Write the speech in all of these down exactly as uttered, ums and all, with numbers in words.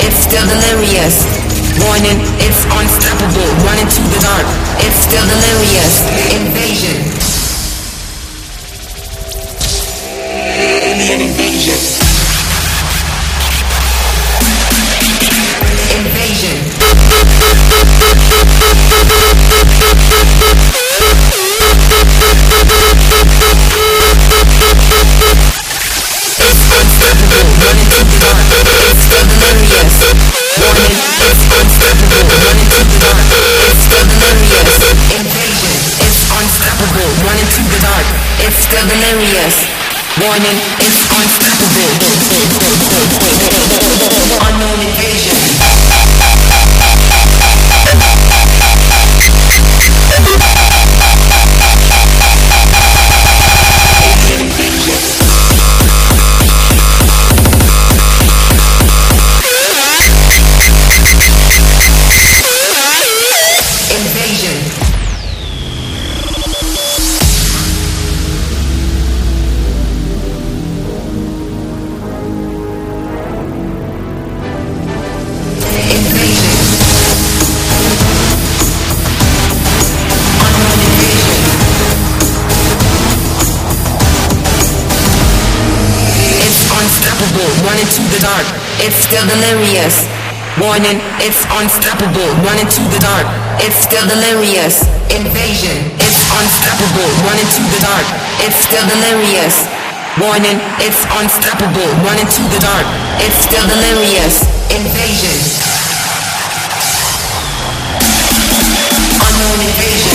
it's still delirious. Warning, it's unstoppable. Running to the dark, it's still delirious. Invasion. Alien invasion. Invasion. It's unstoppable. Running to the dark, it's still delirious. Warning, it's unstoppable. Running to the dark, it's still delirious. Invasion. It's unstoppable. Running to the dark, it's still delirious. Warning, it's unstoppable. Unknown invasion. Running to the dark, it's still delirious. Warning, it's unstoppable. Running to the dark, it's still delirious. Invasion, it's unstoppable. Running to the dark, it's still delirious. Warning, it's unstoppable. Running to the dark, it's still delirious. Invasion. Unknown invasion.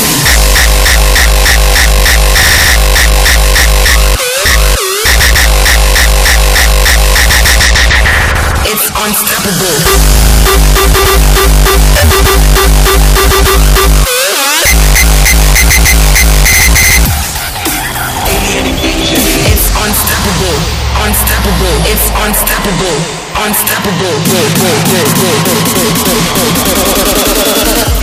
It's unstoppable. Alien invasion. It's unstoppable. Unstoppable. It's unstoppable. Unstoppable.